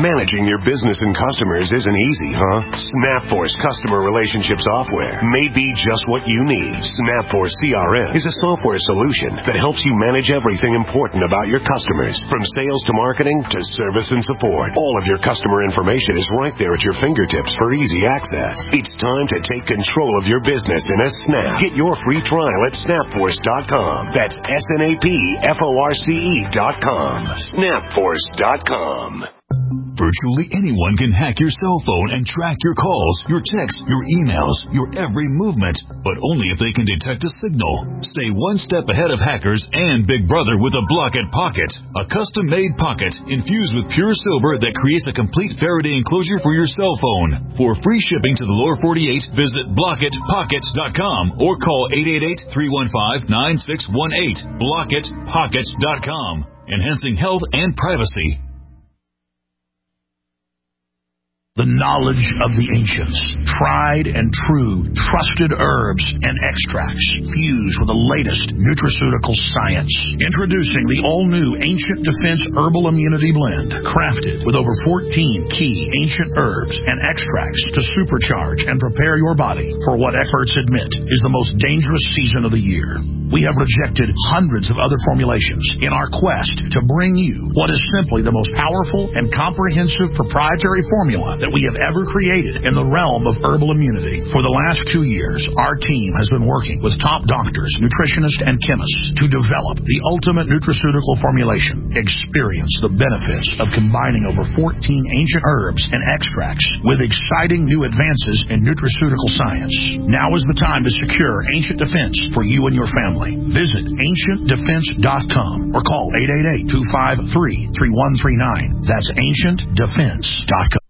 Managing your business and customers isn't easy, huh? SnapForce Customer Relationship Software may be just what you need. SnapForce C R M is a software solution that helps you manage everything important about your customers, from sales to marketing to service and support. All of your customer information is right there at your fingertips for easy access. It's time to take control of your business in a snap. Get your free trial at snapforce dot com. That's S N A P F O R C E dot com. snapforce dot com. Virtually anyone can hack your cell phone and track your calls, your texts, your emails, your every movement, but only if they can detect a signal. Stay one step ahead of hackers and Big Brother with a Blockit Pocket, a custom-made pocket infused with pure silver that creates a complete Faraday enclosure for your cell phone. For free shipping to the lower forty-eight, visit blockit pocket dot com or call eight eight eight, three one five, nine six one eight. blockit pocket dot com, enhancing health and privacy. The knowledge of the ancients, tried and true, trusted herbs and extracts fused with the latest nutraceutical science. Introducing the all-new Ancient Defense Herbal Immunity Blend, crafted with over fourteen key ancient herbs and extracts to supercharge and prepare your body for what experts admit is the most dangerous season of the year. We have rejected hundreds of other formulations in our quest to bring you what is simply the most powerful and comprehensive proprietary formula that we have ever created in the realm of herbal immunity. For the last two years, our team has been working with top doctors, nutritionists, and chemists to develop the ultimate nutraceutical formulation. Experience the benefits of combining over fourteen ancient herbs and extracts with exciting new advances in nutraceutical science. Now is the time to secure Ancient Defense for you and your family. Visit ancient defense dot com or call eight eight eight, two five three, three one three nine. That's ancient defense dot com.